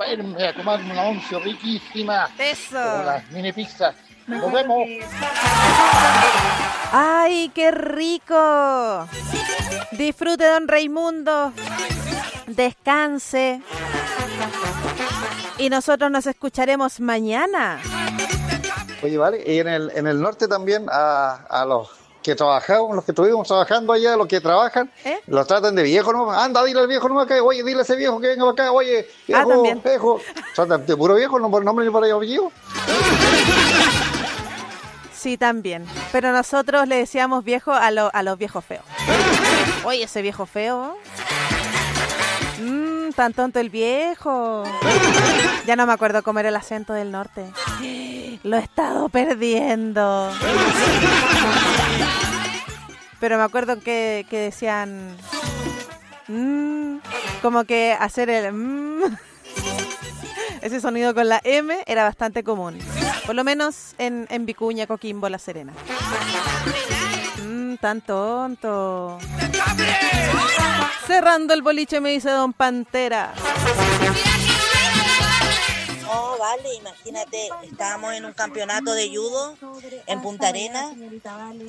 para irme a comerme una once riquísima. Eso. Con las mini pizzas. Nos vemos. ¡Ay, qué rico! Disfrute, don Raimundo. Descanse. Y nosotros nos escucharemos mañana. Oye, vale, y en el norte también a los que trabajamos, los que estuvimos trabajando allá, los que trabajan, los tratan de viejo, ¿no? Anda, dile al viejo, no acá, oye, dile a ese viejo que venga para acá, oye, viejo, también. viejo. Tratan de puro viejo, no por nombre ni por apellido. Sí, también. Pero nosotros le decíamos viejo a los viejos feos. Oye, ese viejo feo. Tan tonto el viejo. Ya no me acuerdo cómo era el acento del norte. Lo he estado perdiendo. Pero me acuerdo que decían... como que hacer el... ese sonido con la M era bastante común. Por lo menos en Vicuña, Coquimbo, La Serena. Tan tonto. Cerrando el boliche, me dice don Pantera. Oh, vale, imagínate, estábamos en un campeonato de judo en Punta Arenas